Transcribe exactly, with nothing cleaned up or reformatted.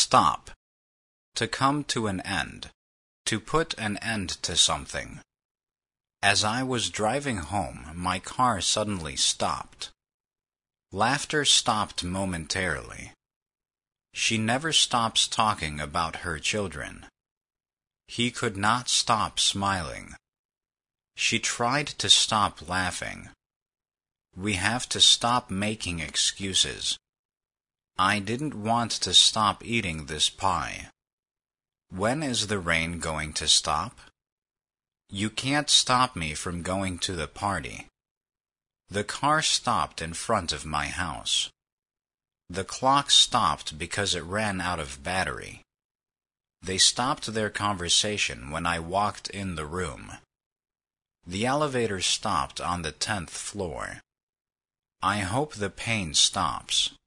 Stop. To come to an end. To put an end to something. As I was driving home, my car suddenly stopped. Laughter stopped momentarily. She never stops talking about her children. He could not stop smiling. She tried to stop laughing. We have to stop making excuses. I didn't want to stop eating this pie. When is the rain going to stop? You can't stop me from going to the party. The car stopped in front of my house. The clock stopped because it ran out of battery. They stopped their conversation when I walked in the room. The elevator stopped on the tenth floor. I hope the pain stops.